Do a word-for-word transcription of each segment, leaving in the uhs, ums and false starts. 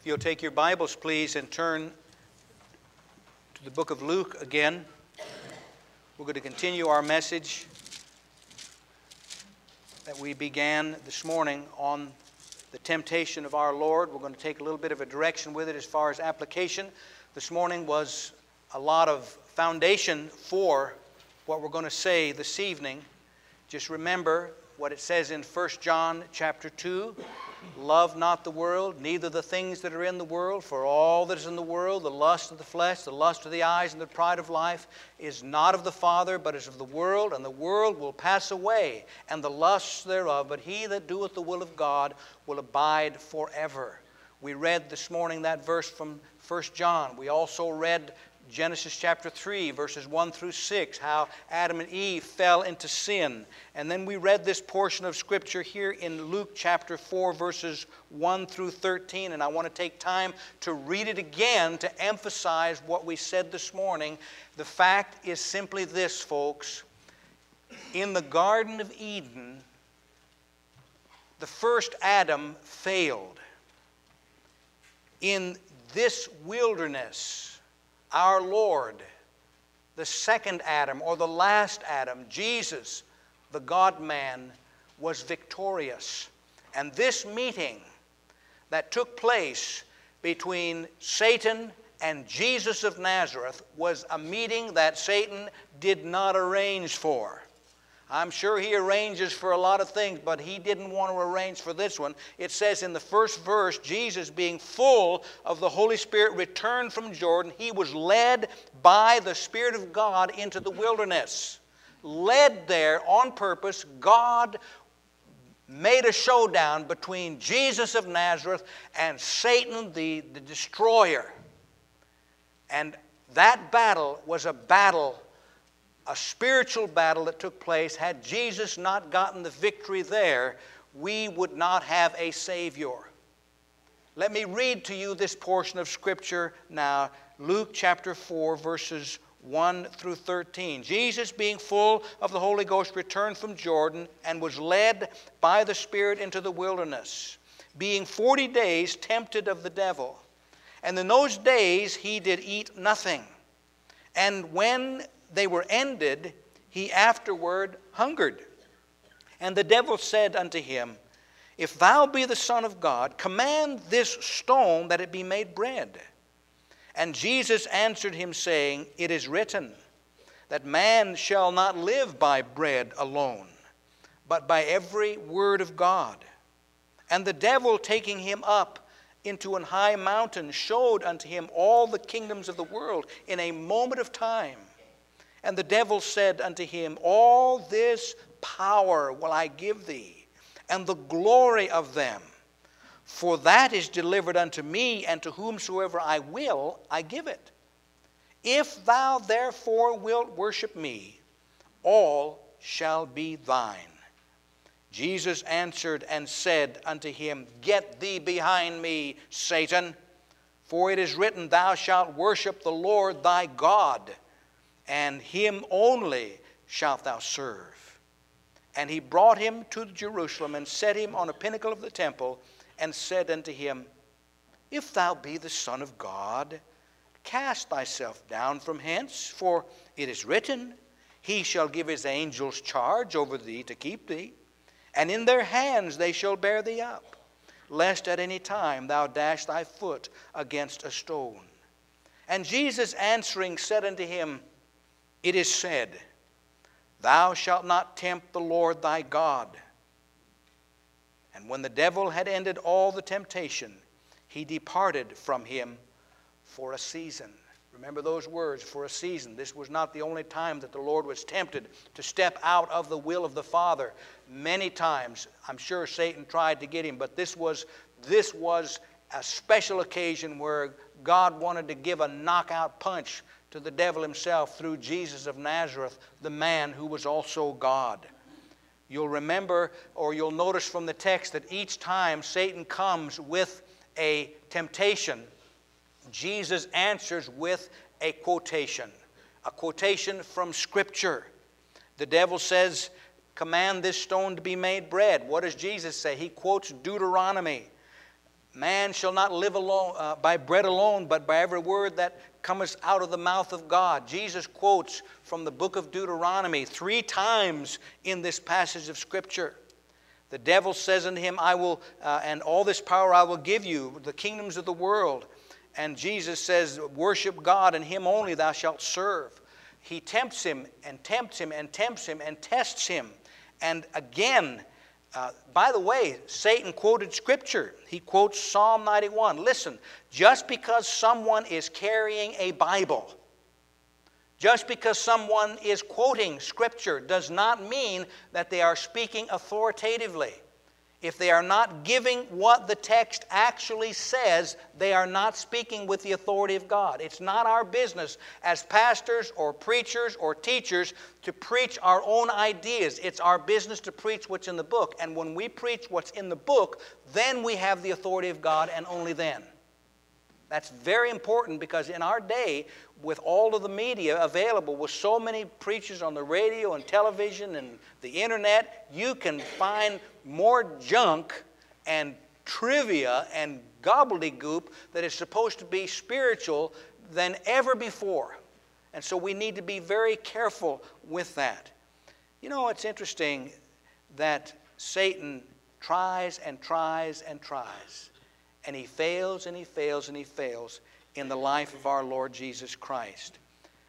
If you'll take your Bibles, please, and turn to the book of Luke again. We're going to continue our message that we began this morning on the temptation of our Lord. We're going to take a little bit of a direction with it as far as application. This morning was a lot of foundation for what we're going to say this evening. Just remember what it says in First John chapter two. Love not the world, neither the things that are in the world. For all that is in the world, the lust of the flesh, the lust of the eyes, and the pride of life, is not of the Father, but is of the world. And the world will pass away, and the lusts thereof. But he that doeth the will of God will abide forever. We read this morning that verse from First John. We also read Genesis chapter three, verses one through six, how Adam and Eve fell into sin. And then we read this portion of Scripture here in Luke chapter four, verses one through thirteen. And I want to take time to read it again to emphasize what we said this morning. The fact is simply this, folks. In the Garden of Eden, the first Adam failed. In this wilderness, our Lord, the second Adam, or the last Adam, Jesus, the God-man, was victorious. And this meeting that took place between Satan and Jesus of Nazareth was a meeting that Satan did not arrange for. I'm sure he arranges for a lot of things, but he didn't want to arrange for this one. It says in the first verse, Jesus, being full of the Holy Spirit, returned from Jordan. He was led by the Spirit of God into the wilderness. Led there on purpose. God made a showdown between Jesus of Nazareth and Satan, the, the destroyer. And that battle was a battle, a spiritual battle that took place. Had Jesus not gotten the victory there, we would not have a Savior. Let me read to you this portion of Scripture now. Luke chapter four, verses one through thirteen. Jesus, being full of the Holy Ghost, returned from Jordan and was led by the Spirit into the wilderness, being forty days tempted of the devil. And in those days he did eat nothing. And when they were ended, he afterward hungered. And the devil said unto him, If thou be the Son of God, command this stone that it be made bread. And Jesus answered him, saying, It is written, that man shall not live by bread alone, but by every word of God. And the devil, taking him up into an high mountain, showed unto him all the kingdoms of the world in a moment of time. And the devil said unto him, All this power will I give thee, and the glory of them. For that is delivered unto me, and to whomsoever I will, I give it. If thou therefore wilt worship me, all shall be thine. Jesus answered and said unto him, Get thee behind me, Satan, for it is written, Thou shalt worship the Lord thy God, and him only shalt thou serve. And he brought him to Jerusalem, and set him on a pinnacle of the temple, and said unto him, If thou be the Son of God, cast thyself down from hence, for it is written, He shall give his angels charge over thee to keep thee, and in their hands they shall bear thee up, lest at any time thou dash thy foot against a stone. And Jesus answering said unto him, It is said, Thou shalt not tempt the Lord thy God. And when the devil had ended all the temptation, he departed from him for a season. Remember those words, for a season. This was not the only time that the Lord was tempted to step out of the will of the Father. Many times, I'm sure Satan tried to get him, but this was, this was a special occasion where God wanted to give a knockout punch to the devil himself through Jesus of Nazareth, the man who was also God. You'll remember, or you'll notice from the text, that each time Satan comes with a temptation, Jesus answers with a quotation, a quotation from Scripture. The devil says, command this stone to be made bread. What does Jesus say? He quotes Deuteronomy. Man shall not live alone, uh, by bread alone, but by every word that cometh out of the mouth of God. Jesus quotes from the book of Deuteronomy three times in this passage of Scripture. The devil says unto him, I will, uh, and all this power I will give you, the kingdoms of the world. And Jesus says, worship God, and Him only thou shalt serve. He tempts him, and tempts him, and tempts him, and tests him. And again, uh, by the way, Satan quoted Scripture. He quotes Psalm ninety-one. Listen, just because someone is carrying a Bible, just because someone is quoting Scripture does not mean that they are speaking authoritatively. If they are not giving what the text actually says, they are not speaking with the authority of God. It's not our business as pastors or preachers or teachers to preach our own ideas. It's our business to preach what's in the book. And when we preach what's in the book, then we have the authority of God, and only then. That's very important, because in our day, with all of the media available, with so many preachers on the radio and television and the internet, you can find more junk and trivia and gobbledygook that is supposed to be spiritual than ever before. And so we need to be very careful with that. You know, it's interesting that Satan tries and tries and tries. And he fails and he fails and he fails in the life of our Lord Jesus Christ.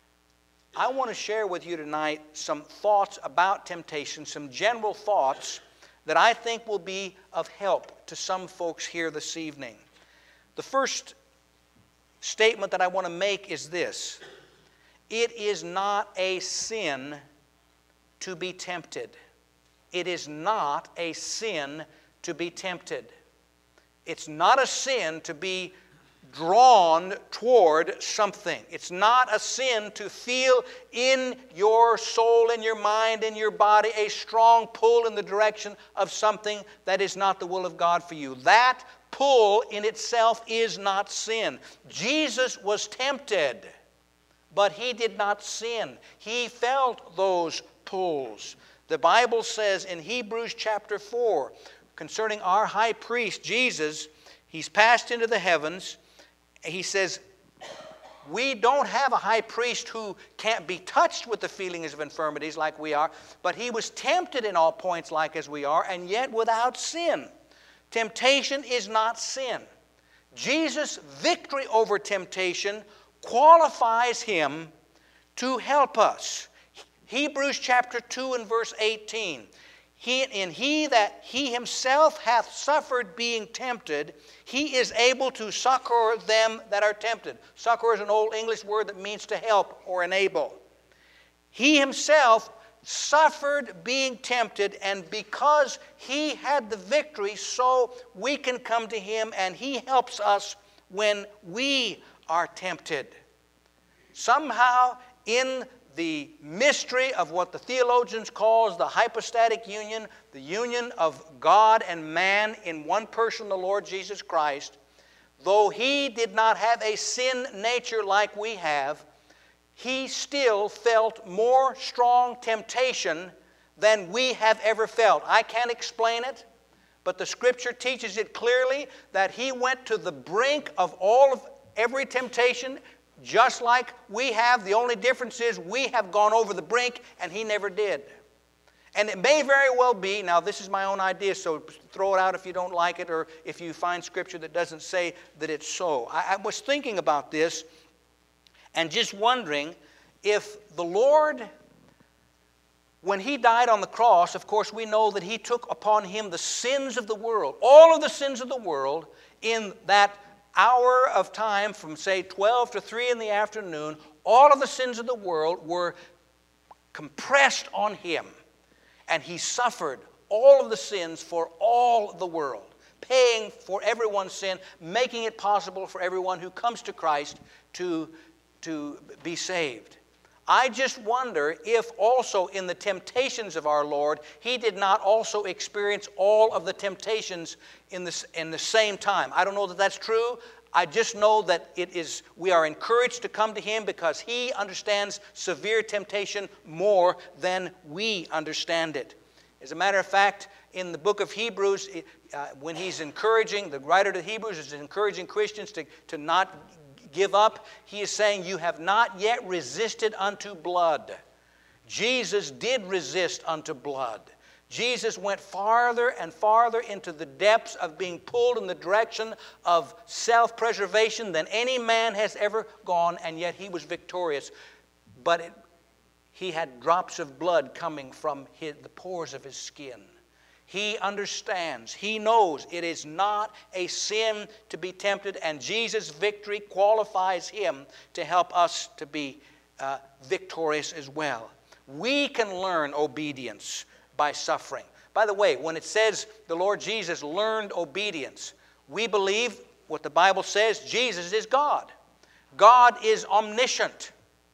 I want to share with you tonight some thoughts about temptation, some general thoughts that I think will be of help to some folks here this evening. The first statement that I want to make is this: it is not a sin to be tempted. It is not a sin to be tempted. It's not a sin to be drawn toward something. It's not a sin to feel in your soul, in your mind, in your body, a strong pull in the direction of something that is not the will of God for you. That pull in itself is not sin. Jesus was tempted, but He did not sin. He felt those pulls. The Bible says in Hebrews chapter four, concerning our high priest, Jesus, He's passed into the heavens. He says, we don't have a high priest who can't be touched with the feelings of infirmities like we are, but He was tempted in all points like as we are, and yet without sin. Temptation is not sin. Jesus' victory over temptation qualifies Him to help us. Hebrews chapter two and verse eighteen. He, in he that he himself hath suffered being tempted, he is able to succor them that are tempted. Succor is an old English word that means to help or enable. He himself suffered being tempted, and because He had the victory, so we can come to Him, and He helps us when we are tempted. Somehow in the mystery of what the theologians call the hypostatic union, the union of God and man in one person, the Lord Jesus Christ, though He did not have a sin nature like we have, He still felt more strong temptation than we have ever felt. I can't explain it, but the Scripture teaches it clearly that He went to the brink of all of every temptation, just like we have. The only difference is we have gone over the brink and He never did. And it may very well be, now this is my own idea, so throw it out if you don't like it, or if you find Scripture that doesn't say that it's so. I, I was thinking about this and just wondering if the Lord, when He died on the cross, of course we know that He took upon Him the sins of the world, all of the sins of the world, in that hour of time from, say, twelve to three in the afternoon. All of the sins of the world were compressed on Him, and He suffered all of the sins for all the world, paying for everyone's sin, making it possible for everyone who comes to Christ to, to be saved. I just wonder if also in the temptations of our Lord, He did not also experience all of the temptations in the, in the same time. I don't know that that's true. I just know that it is, we are encouraged to come to Him because He understands severe temptation more than we understand it. As a matter of fact, in the book of Hebrews, uh, when he's encouraging, the writer to Hebrews is encouraging Christians to, to not give up. He is saying, you have not yet resisted unto blood. Jesus did resist unto blood. Jesus went farther and farther into the depths of being pulled in the direction of self-preservation than any man has ever gone, and yet he was victorious. But it, he had drops of blood coming from his, the pores of his skin. He understands, he knows it is not a sin to be tempted, and Jesus' victory qualifies him to help us to be uh, victorious as well. We can learn obedience by suffering. By the way, when it says the Lord Jesus learned obedience, we believe what the Bible says, Jesus is God. God is omniscient.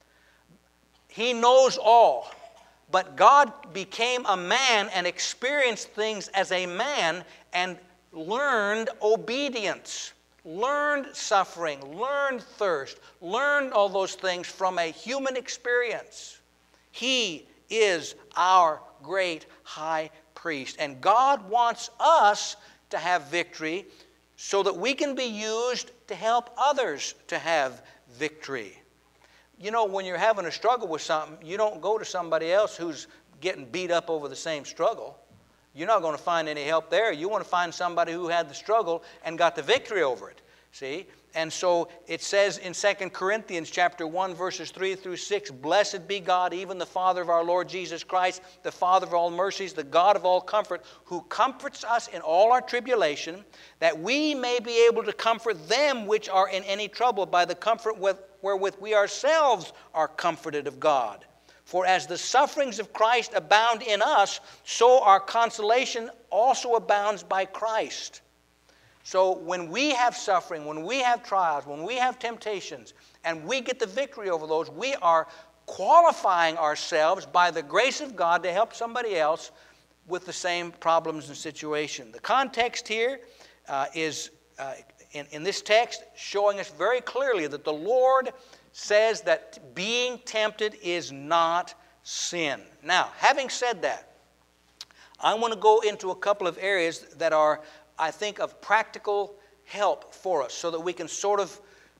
He knows all. But God became a man and experienced things as a man and learned obedience, learned suffering, learned thirst, learned all those things from a human experience. He is our great high priest. And God wants us to have victory so that we can be used to help others to have victory. You know, when you're having a struggle with something, you don't go to somebody else who's getting beat up over the same struggle. You're not going to find any help there. You want to find somebody who had the struggle and got the victory over it. See? And so it says in Second Corinthians chapter one, verses three through six, blessed be God, even the Father of our Lord Jesus Christ, the Father of all mercies, the God of all comfort, who comforts us in all our tribulation, that we may be able to comfort them which are in any trouble by the comfort with, wherewith we ourselves are comforted of God. For as the sufferings of Christ abound in us, so our consolation also abounds by Christ. So when we have suffering, when we have trials, when we have temptations, and we get the victory over those, we are qualifying ourselves by the grace of God to help somebody else with the same problems and situation. The context here uh, is, uh, in, in this text, showing us very clearly that the Lord says that being tempted is not sin. Now, having said that, I want to go into a couple of areas that are, I think, of practical help for us so that we can sort of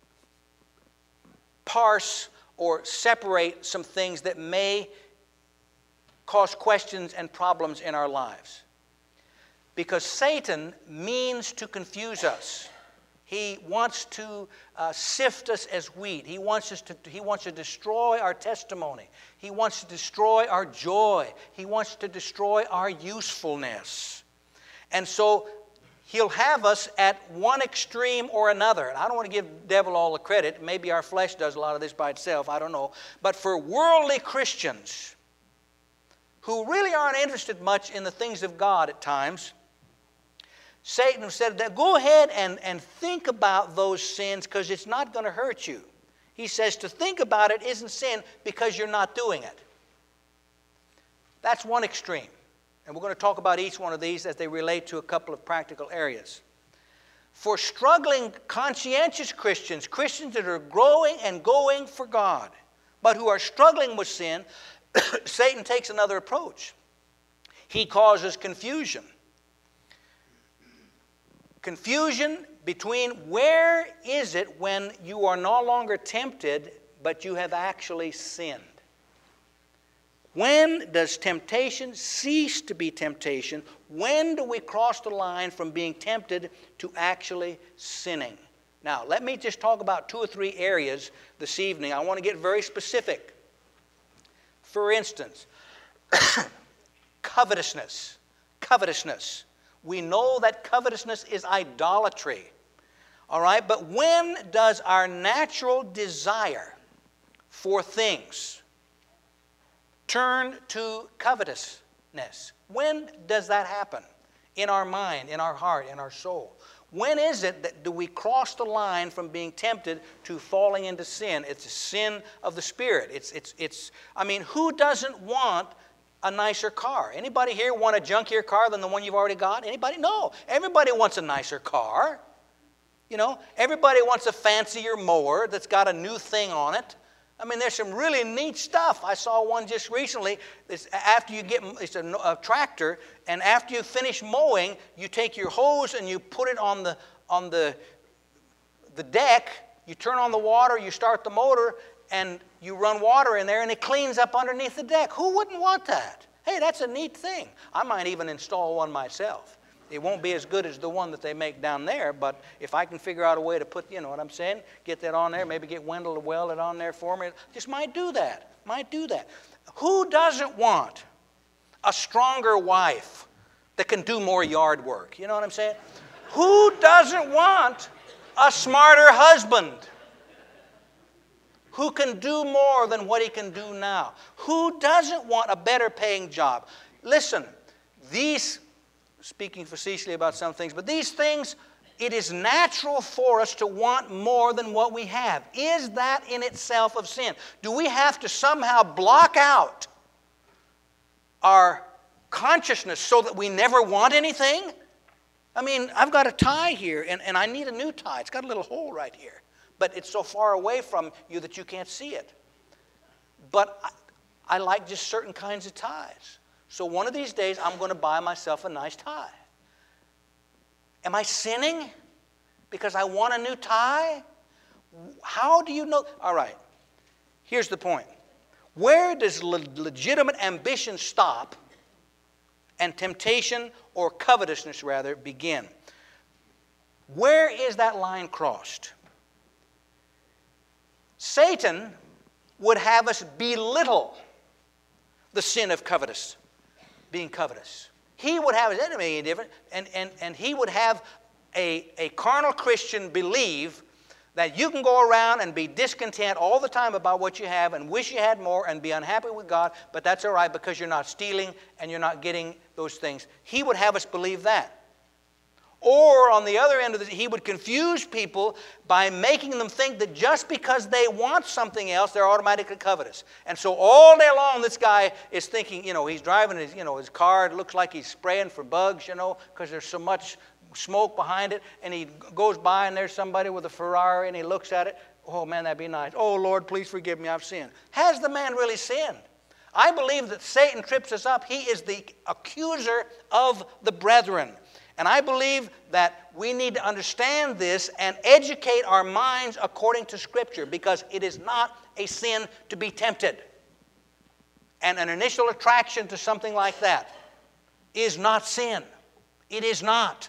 parse or separate some things that may cause questions and problems in our lives. Because Satan means to confuse us. He wants to uh, sift us as wheat. He wants us to, he wants to destroy our testimony. He wants to destroy our joy. He wants to destroy our usefulness. And so he'll have us at one extreme or another. And I don't want to give the devil all the credit. Maybe our flesh does a lot of this by itself. I don't know. But for worldly Christians who really aren't interested much in the things of God at times, Satan said that go ahead and, and think about those sins because it's not going to hurt you. He says to think about it isn't sin because you're not doing it. That's one extreme. And we're going to talk about each one of these as they relate to a couple of practical areas. For struggling, conscientious Christians, Christians that are growing and going for God, but who are struggling with sin, Satan takes another approach. He causes confusion. Confusion between where is it when you are no longer tempted, but you have actually sinned. When does temptation cease to be temptation? When do we cross the line from being tempted to actually sinning? Now, let me just talk about two or three areas this evening. I want to get very specific. For instance, covetousness. Covetousness. We know that covetousness is idolatry. All right? But when does our natural desire for things turn to covetousness? When does that happen? In our mind, in our heart, in our soul. When is it that do we cross the line from being tempted to falling into sin? It's a sin of the Spirit. It's, it's, it's, I mean, who doesn't want a nicer car? Anybody here want a junkier car than the one you've already got? Anybody? No. Everybody wants a nicer car. You know, everybody wants a fancier mower that's got a new thing on it. I mean, there's some really neat stuff. I saw one just recently. It's after you get, it's a, a tractor, and after you finish mowing, you take your hose and you put it on the on the the deck. You turn on the water, you start the motor, and you run water in there, and it cleans up underneath the deck. Who wouldn't want that? Hey, that's a neat thing. I might even install one myself. It won't be as good as the one that they make down there, but if I can figure out a way to put, you know what I'm saying, get that on there, maybe get Wendell to weld it on there for me, just might do that, might do that. Who doesn't want a stronger wife that can do more yard work? You know what I'm saying? Who doesn't want a smarter husband who can do more than what he can do now? Who doesn't want a better paying job? Listen, these, speaking facetiously about some things, but these things, it is natural for us to want more than what we have. Is that in itself of sin? Do we have to somehow block out our consciousness so that we never want anything? I mean, I've got a tie here, and, and I need a new tie. It's got a little hole right here. But it's so far away from you that you can't see it. But I, I like just certain kinds of ties. So one of these days, I'm going to buy myself a nice tie. Am I sinning because I want a new tie? How do you know? All right, here's the point. Where does le- legitimate ambition stop and temptation, or covetousness rather, begin? Where is that line crossed? Satan would have us belittle the sin of covetous, being covetous. He would have, it doesn't make any difference, and, and, and he would have a, a carnal Christian believe that you can go around and be discontent all the time about what you have and wish you had more and be unhappy with God, but that's all right because you're not stealing and you're not getting those things. He would have us believe that. Or on the other end of it, he would confuse people by making them think that just because they want something else, they're automatically covetous. And so all day long, this guy is thinking, you know, he's driving his, you know, his car. It looks like he's spraying for bugs, you know, because there's so much smoke behind it. And he goes by and there's somebody with a Ferrari and he looks at it. Oh, man, that'd be nice. Oh, Lord, please forgive me, I've sinned. Has the man really sinned? I believe that Satan trips us up. He is the accuser of the brethren. And I believe that we need to understand this and educate our minds according to Scripture, because it is not a sin to be tempted. And an initial attraction to something like that is not sin. It is not.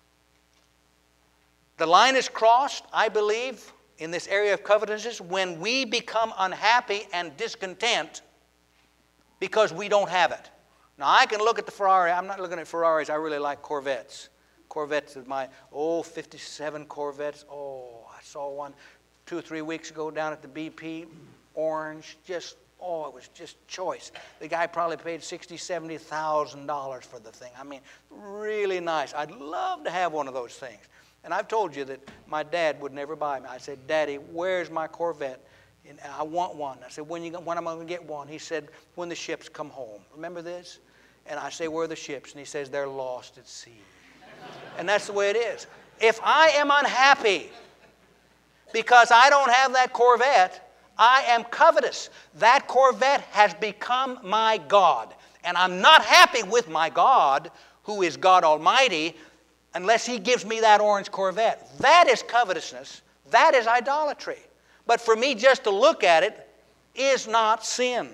The line is crossed, I believe, in this area of covetousness when we become unhappy and discontent because we don't have it. Now, I can look at the Ferrari. I'm not looking at Ferraris. I really like Corvettes. Corvettes is my old fifty-seven Corvettes. Oh, I saw one two or three weeks ago down at the B P. Orange. Just, oh, it was just choice. The guy probably paid sixty thousand dollars, seventy thousand dollars for the thing. I mean, really nice. I'd love to have one of those things. And I've told you that my dad would never buy me. I said, Daddy, where's my Corvette? And I want one. I said, when, you, when am I going to get one? He said, when the ships come home. Remember this? And I say, where are the ships? And he says, they're lost at sea. And that's the way it is. If I am unhappy because I don't have that Corvette, I am covetous. That Corvette has become my God. And I'm not happy with my God, who is God Almighty, unless He gives me that orange Corvette. That is covetousness. That is idolatry. But for me just to look at it is not sin.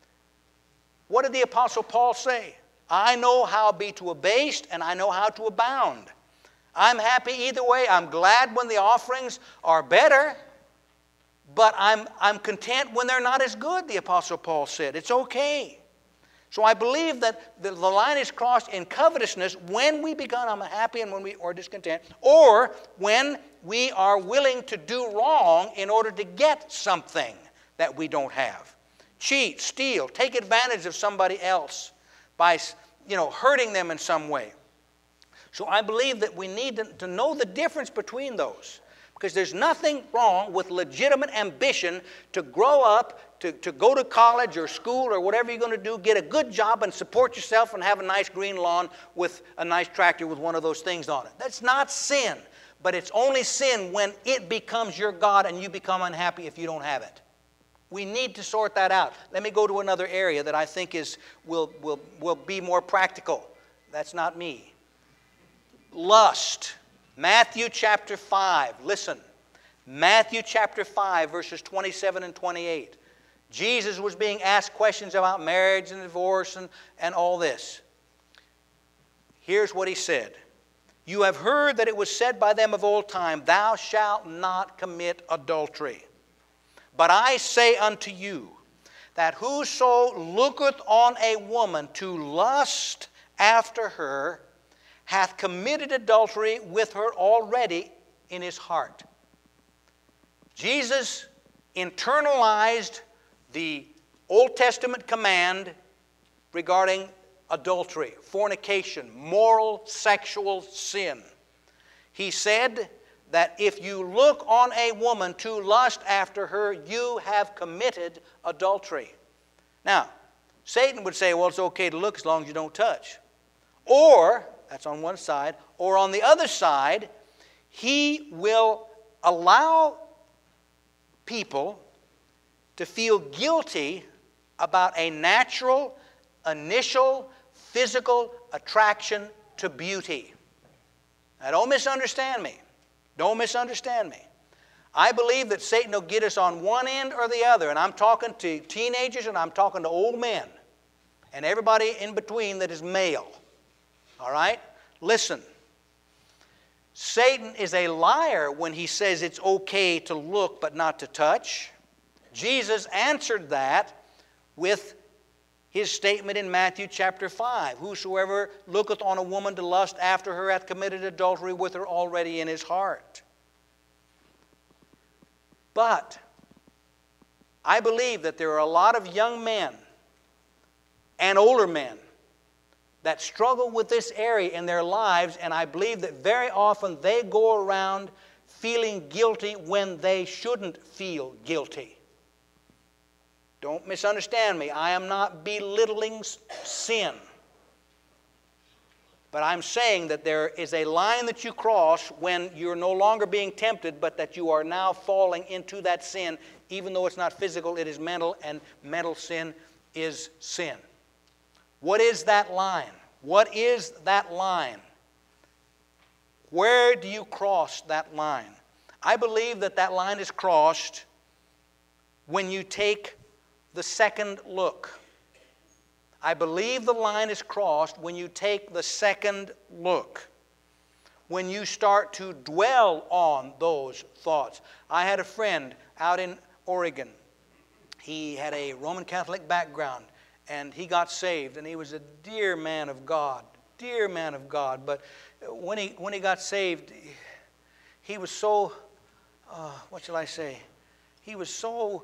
What did the Apostle Paul say? I know how to be to abased, and I know how to abound. I'm happy either way. I'm glad when the offerings are better, but I'm, I'm content when they're not as good, the Apostle Paul said. It's okay. So I believe that the, the line is crossed in covetousness when we become unhappy and when we are discontent, or when we are willing to do wrong in order to get something that we don't have. Cheat, steal, take advantage of somebody else by, you know, hurting them in some way. So I believe that we need to, to know the difference between those, because there's nothing wrong with legitimate ambition to grow up, to, to go to college or school or whatever you're going to do, get a good job and support yourself and have a nice green lawn with a nice tractor with one of those things on it. That's not sin, but it's only sin when it becomes your God and you become unhappy if you don't have it. We need to sort that out. Let me go to another area that I think is, will, will, will be more practical. That's not me. Lust. Matthew chapter five. Listen. Matthew chapter five, verses twenty-seven and twenty-eight. Jesus was being asked questions about marriage and divorce and, and all this. Here's what he said. You have heard that it was said by them of old time, thou shalt not commit adultery. But I say unto you, that whoso looketh on a woman to lust after her, hath committed adultery with her already in his heart. Jesus internalized the Old Testament command regarding adultery, fornication, moral sexual sin. He said that if you look on a woman to lust after her, you have committed adultery. Now, Satan would say, well, it's okay to look as long as you don't touch. Or, that's on one side, or on the other side, he will allow people to feel guilty about a natural, initial, physical attraction to beauty. Now, don't misunderstand me. Don't misunderstand me. I believe that Satan will get us on one end or the other, and I'm talking to teenagers and I'm talking to old men and everybody in between that is male. All right? Listen. Satan is a liar when he says it's okay to look but not to touch. Jesus answered that with his statement in Matthew chapter five. Whosoever looketh on a woman to lust after her hath committed adultery with her already in his heart. But I believe that there are a lot of young men and older men that struggle with this area in their lives, and I believe that very often they go around feeling guilty when they shouldn't feel guilty. Don't misunderstand me. I am not belittling sin. But I'm saying that there is a line that you cross when you're no longer being tempted, but that you are now falling into that sin. Even though it's not physical, it is mental, and mental sin is sin. What is that line? What is that line? Where do you cross that line? I believe that that line is crossed when you take the second look. I believe the line is crossed when you take the second look. When you start to dwell on those thoughts. I had a friend out in Oregon. He had a Roman Catholic background, and he got saved, and he was a dear man of God, dear man of God. But when he, when he got saved, he was so, uh, what shall I say? He was so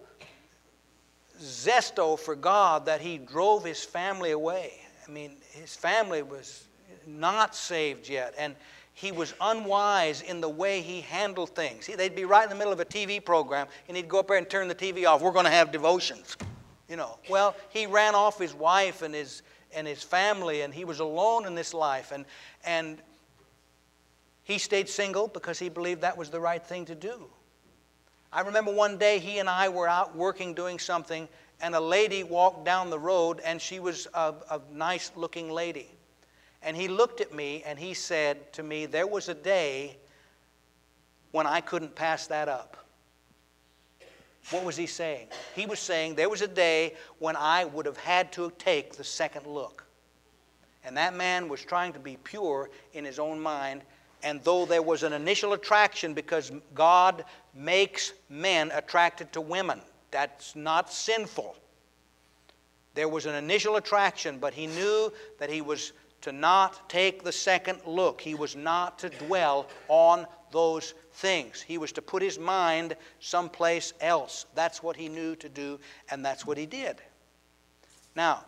zesto for God that he drove his family away. I mean, his family was not saved yet, and he was unwise in the way he handled things. He, they'd be right in the middle of a T V program, and he'd go up there and turn the T V off. We're going to have devotions, you know. Well, he ran off his wife and his and his family, and he was alone in this life, and and he stayed single because he believed that was the right thing to do. I remember one day he and I were out working doing something, and a lady walked down the road, and she was a, a nice-looking lady. And he looked at me and he said to me, there was a day when I couldn't pass that up. What was he saying? He was saying there was a day when I would have had to take the second look. And that man was trying to be pure in his own mind. And though there was an initial attraction, because God makes men attracted to women, that's not sinful. There was an initial attraction, but he knew that he was to not take the second look. He was not to dwell on those things. He was to put his mind someplace else. That's what he knew to do, and that's what he did. Now,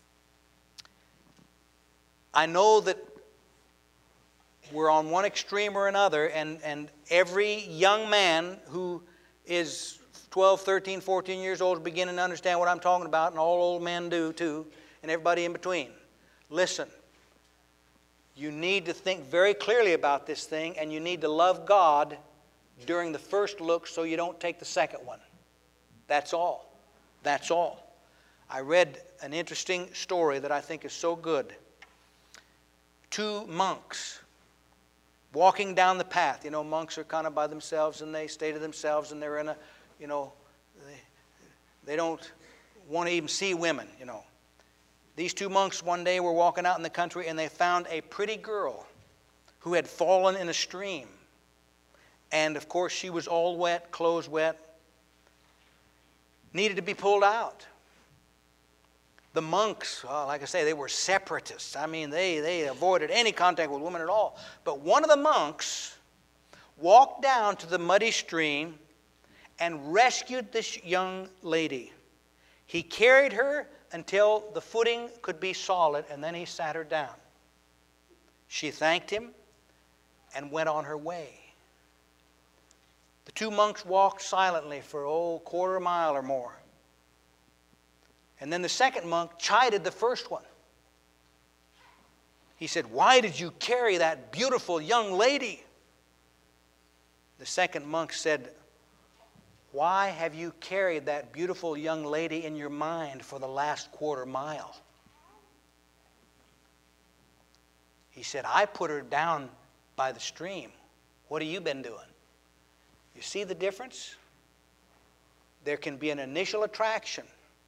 I know that we're on one extreme or another, and, and every young man who is twelve, thirteen, fourteen years old is beginning to understand what I'm talking about, and all old men do too, and everybody in between. Listen. You need to think very clearly about this thing, and you need to love God during the first look so you don't take the second one. That's all. That's all. I read an interesting story that I think is so good. Two monks walking down the path. You know, monks are kind of by themselves and they stay to themselves and they're in a, you know, they, they don't want to even see women, you know. These two monks one day were walking out in the country and they found a pretty girl who had fallen in a stream. And of course she was all wet, clothes wet, needed to be pulled out. The monks, well, like I say, they were separatists. I mean, they, they avoided any contact with women at all. But one of the monks walked down to the muddy stream and rescued this young lady. He carried her until the footing could be solid, and then he sat her down. She thanked him and went on her way. The two monks walked silently for, oh, a quarter mile or more. And then the second monk chided the first one. He said, "Why did you carry that beautiful young lady?" The second monk said, "Why have you carried that beautiful young lady in your mind for the last quarter mile?" He said, "I put her down by the stream. What have you been doing?" You see the difference? There can be an initial attraction.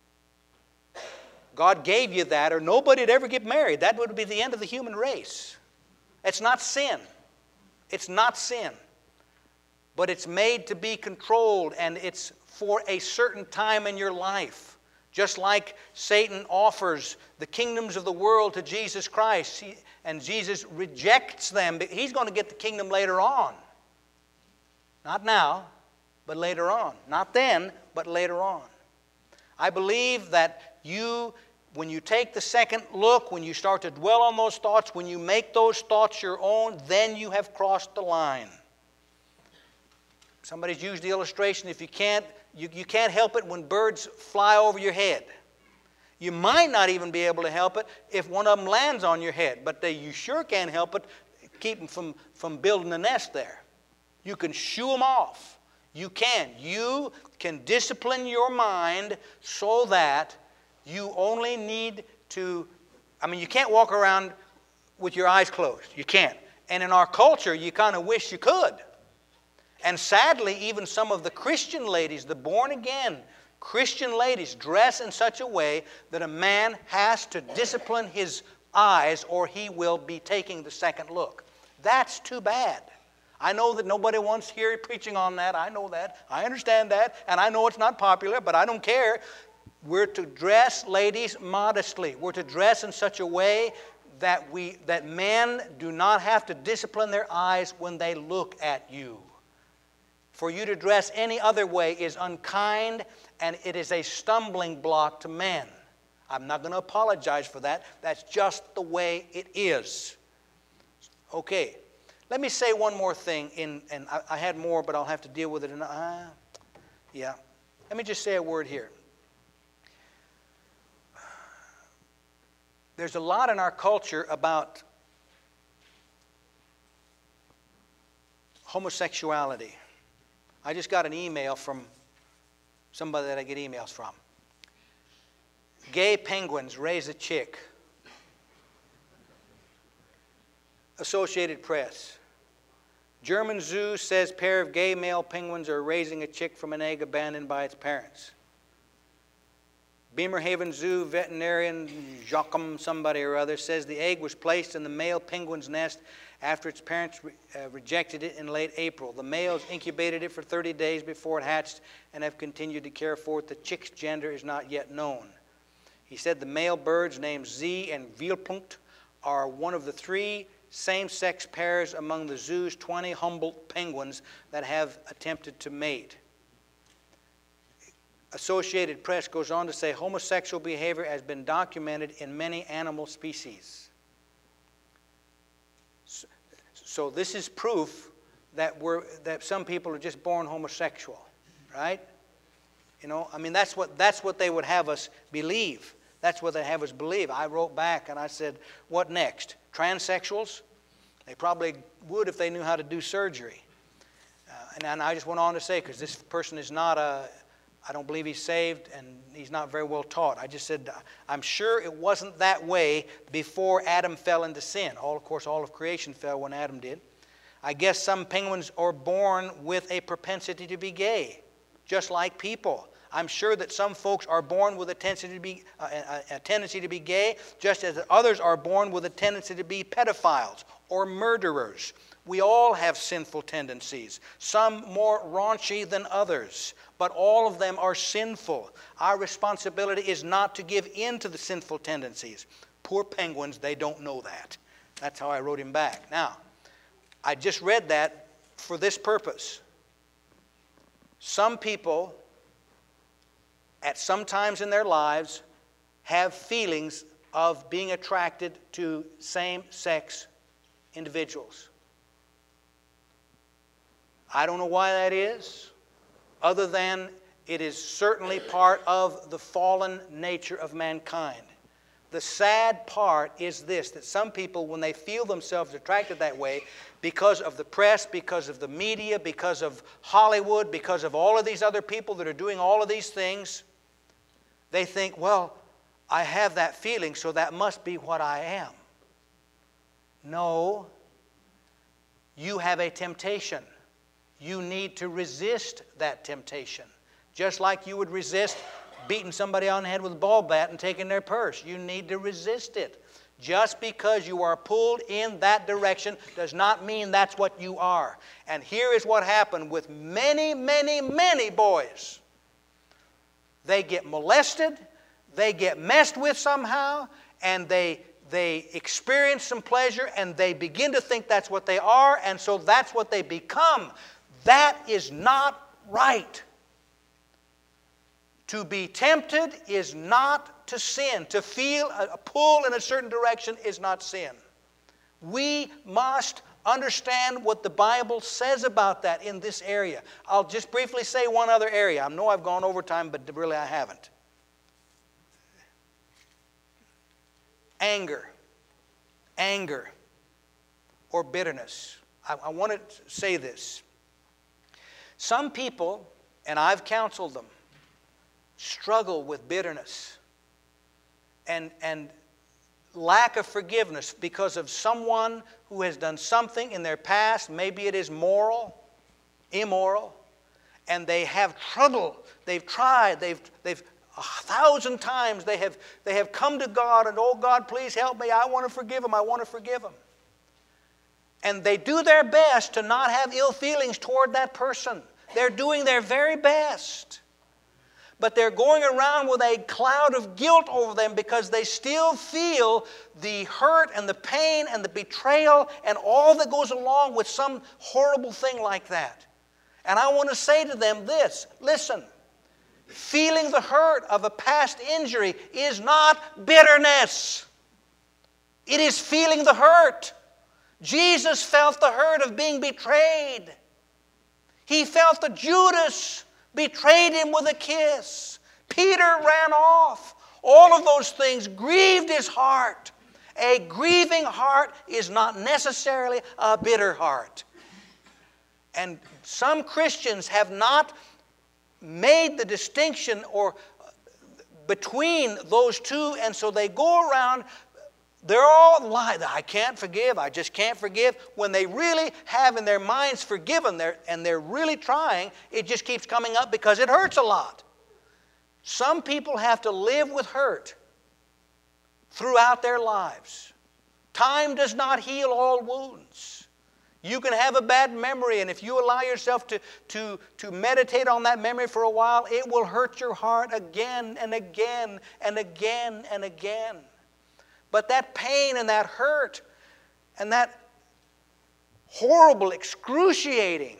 God gave you that, or nobody would ever get married. That would be the end of the human race. It's not sin. It's not sin. But it's made to be controlled, and it's for a certain time in your life. Just like Satan offers the kingdoms of the world to Jesus Christ, he, and Jesus rejects them. He's going to get the kingdom later on. Not now, but later on. Not then, but later on. I believe that you, when you take the second look, when you start to dwell on those thoughts, when you make those thoughts your own, then you have crossed the line. Somebody's used the illustration, if you can't, you, you can't help it when birds fly over your head. You might not even be able to help it if one of them lands on your head, but they, you sure can't help it, keep them from, from building a nest there. You can shoo them off. You can. You can discipline your mind so that you only need to, I mean, you can't walk around with your eyes closed. You can't. And in our culture, you kind of wish you could. And sadly, even some of the Christian ladies, the born-again Christian ladies, dress in such a way that a man has to discipline his eyes or he will be taking the second look. That's too bad. I know that nobody wants to hear preaching on that. I know that. I understand that. And I know it's not popular, but I don't care. We're to dress, ladies, modestly. We're to dress in such a way that, we, that men do not have to discipline their eyes when they look at you. For you to dress any other way is unkind, and it is a stumbling block to men. I'm not going to apologize for that. That's just the way it is. Okay. Let me say one more thing, in, and I, I had more, but I'll have to deal with it. In, uh, yeah. Let me just say a word here. There's a lot in our culture about homosexuality. I just got an email from somebody that I get emails from. Gay penguins raise a chick. Associated Press. German zoo says pair of gay male penguins are raising a chick from an egg abandoned by its parents. Bremerhaven Zoo veterinarian Joachim somebody or other says the egg was placed in the male penguin's nest after its parents re uh, rejected it in late April. The males incubated it for thirty days before it hatched and have continued to care for it. The chick's gender is not yet known. He said the male birds named Z and Veilpunkt are one of the three same-sex pairs among the zoo's twenty Humboldt penguins that have attempted to mate. Associated Press goes on to say homosexual behavior has been documented in many animal species. So, so this is proof that, we're, that some people are just born homosexual, right? You know, I mean, that's what, that's what they would have us believe. That's what they have us believe. I wrote back and I said, what next? Transsexuals? They probably would if they knew how to do surgery. Uh, and, and I just went on to say, because this person is not a, I don't believe he's saved, and he's not very well taught. I just said, I'm sure it wasn't that way before Adam fell into sin. All, of course, all of creation fell when Adam did. I guess some penguins are born with a propensity to be gay, just like people. I'm sure that some folks are born with a tendency to be, uh, a, a tendency to be gay, just as others are born with a tendency to be pedophiles or murderers. We all have sinful tendencies, some more raunchy than others, but all of them are sinful. Our responsibility is not to give in to the sinful tendencies. Poor penguins, they don't know that. That's how I wrote him back. Now, I just read that for this purpose. Some people, at some times in their lives, have feelings of being attracted to same-sex individuals. I don't know why that is, other than it is certainly part of the fallen nature of mankind. The sad part is this, that some people, when they feel themselves attracted that way, because of the press, because of the media, because of Hollywood, because of all of these other people that are doing all of these things, they think, well, I have that feeling, so that must be what I am. No, you have a temptation. You need to resist that temptation. Just like you would resist beating somebody on the head with a ball bat and taking their purse. You need to resist it. Just because you are pulled in that direction does not mean that's what you are. And here is what happened with many, many, many boys. They get molested, they get messed with somehow, and they, they experience some pleasure, and they begin to think that's what they are, and so that's what they become. That is not right. To be tempted is not to sin. To feel a pull in a certain direction is not sin. We must understand what the Bible says about that in this area. I'll just briefly say one other area. I know I've gone over time, but really I haven't. Anger. Anger or bitterness. I, I want to say this. Some people, and I've counseled them, struggle with bitterness and, and lack of forgiveness because of someone who has done something in their past. Maybe it is moral, immoral, and they have trouble. They've tried, they've, they've a thousand times they have, they have come to God and, oh God, please help me. I want to forgive him. I want to forgive him. And they do their best to not have ill feelings toward that person. They're doing their very best. But they're going around with a cloud of guilt over them because they still feel the hurt and the pain and the betrayal and all that goes along with some horrible thing like that. And I want to say to them this, listen, feeling the hurt of a past injury is not bitterness. It is feeling the hurt. Jesus felt the hurt of being betrayed. He felt that Judas betrayed him with a kiss. Peter ran off. All of those things grieved his heart. A grieving heart is not necessarily a bitter heart. And some Christians have not made the distinction or between those two, and so they go around. They're all lying. I can't forgive. I just can't forgive. When they really have in their minds forgiven and they're really trying, it just keeps coming up because it hurts a lot. Some people have to live with hurt throughout their lives. Time does not heal all wounds. You can have a bad memory, and if you allow yourself to, to, to meditate on that memory for a while, it will hurt your heart again and again and again and again. But that pain and that hurt and that horrible, excruciating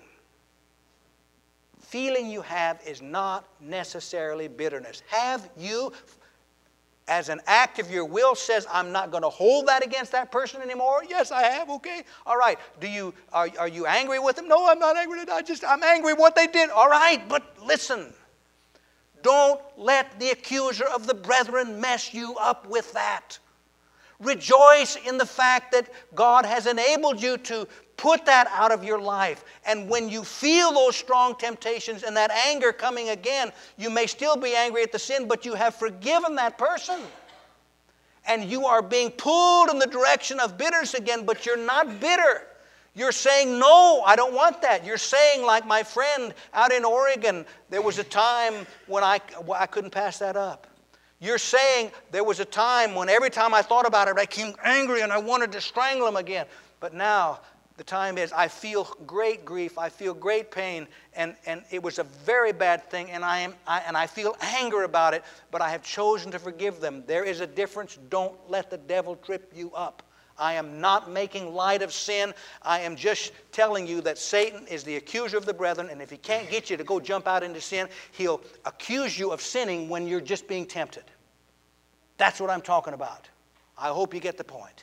feeling you have is not necessarily bitterness. Have you, as an act of your will, says, I'm not going to hold that against that person anymore? Yes, I have. Okay. All right. Do you, are, are you angry with them? No, I'm not angry. I just, I'm angry with what they did. All right. But listen, don't let the accuser of the brethren mess you up with that. Rejoice in the fact that God has enabled you to put that out of your life. And when you feel those strong temptations and that anger coming again, you may still be angry at the sin, but you have forgiven that person. And you are being pulled in the direction of bitterness again, but you're not bitter. You're saying, no, I don't want that. You're saying, like my friend out in Oregon, there was a time when I, well, I couldn't pass that up. You're saying there was a time when every time I thought about it, I became angry and I wanted to strangle him again. But now the time is I feel great grief, I feel great pain, and, and it was a very bad thing, and I, am, I, and I feel anger about it, but I have chosen to forgive them. There is a difference. Don't let the devil trip you up. I am not making light of sin. I am just telling you that Satan is the accuser of the brethren, and if he can't get you to go jump out into sin, he'll accuse you of sinning when you're just being tempted. That's what I'm talking about. I hope you get the point.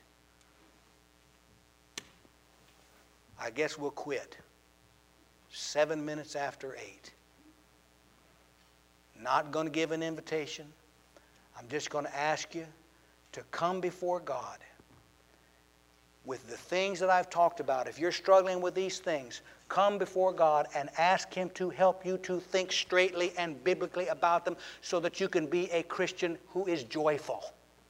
I guess we'll quit. Seven minutes after eight. Not going to give an invitation. I'm just going to ask you to come before God with the things that I've talked about. If you're struggling with these things, come before God and ask Him to help you to think straightly and biblically about them so that you can be a Christian who is joyful.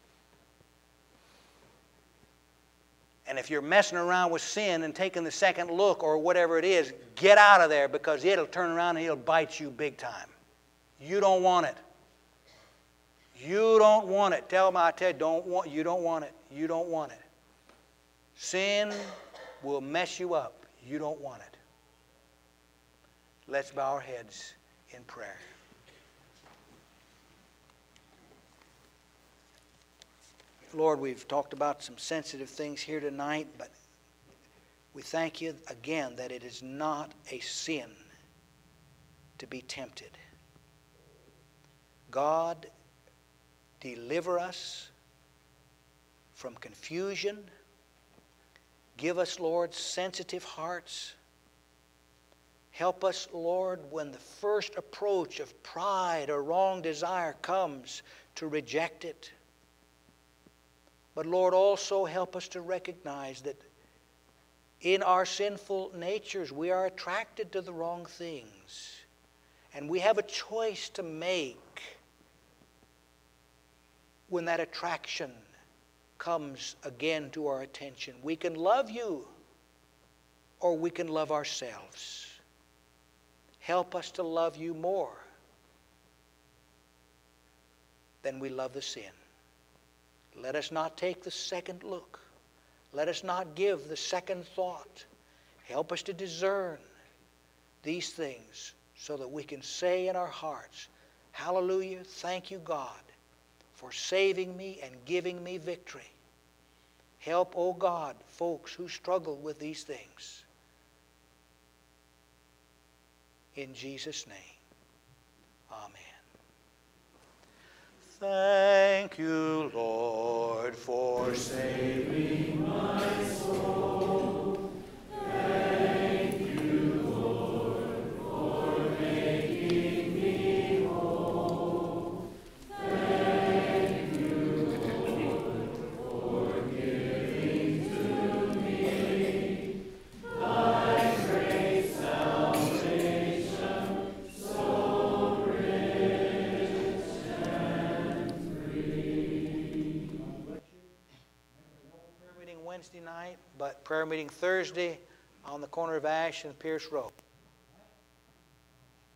And if you're messing around with sin and taking the second look or whatever it is, get out of there, because it'll turn around and it'll bite you big time. You don't want it. You don't want it. Tell them, I tell you, don't want, you don't want it. You don't want it. Sin will mess you up. You don't want it. Let's bow our heads in prayer. Lord, we've talked about some sensitive things here tonight, but we thank you again that it is not a sin to be tempted. God, deliver us from confusion. Give us, Lord, sensitive hearts. Help us, Lord, when the first approach of pride or wrong desire comes, to reject it. But Lord, also help us to recognize that in our sinful natures we are attracted to the wrong things. And we have a choice to make when that attraction comes again to our attention. We can love you or we can love ourselves. Help us to love you more than we love the sin. Let us not take the second look. Let us not give the second thought. Help us to discern these things so that we can say in our hearts, hallelujah, thank you, God, for saving me and giving me victory. Help, oh God, folks who struggle with these things. In Jesus' name, amen. Thank you, Lord, for saving my soul. Thank you, Lord, for making me whole. Thank you, Lord, for giving to me thy great salvation, so rich and free. Prayer meeting Wednesday night, but prayer meeting Thursday on the corner of Ash and Pierce Road.